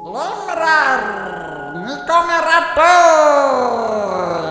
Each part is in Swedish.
Lemrar, ni kommer att dö!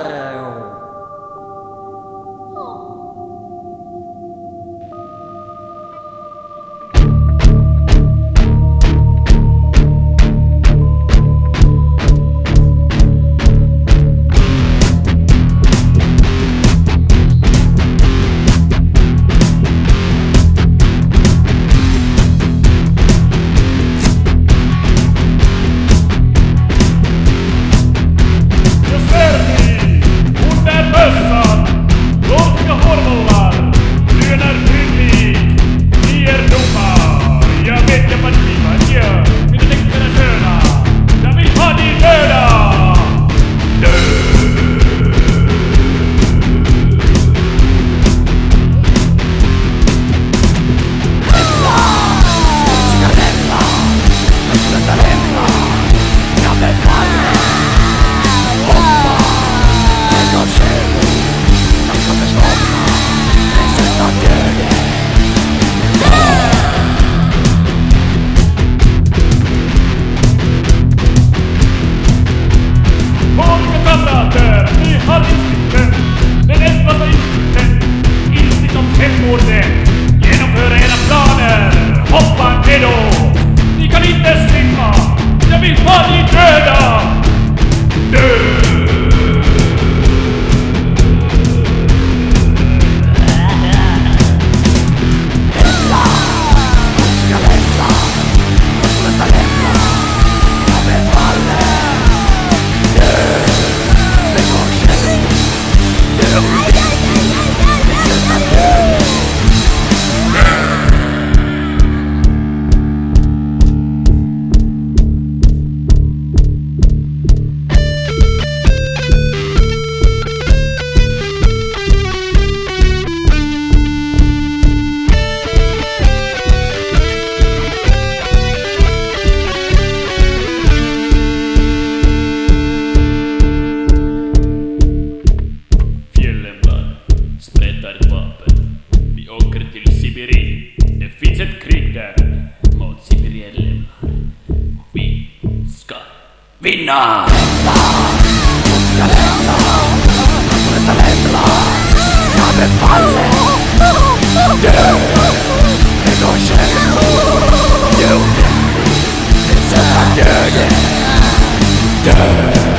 Genomför era planer! Hoppa nedåt! Ni kan inte slippa! Jag vill ha ni döda! Död! Sprättar ett vapen. Vi åker till Sibirien. Det finns ett krig där mot sibiriellemar. Vi ska vinna! Jag befaller! Död! Det går själv! Jo, det är döden! Död!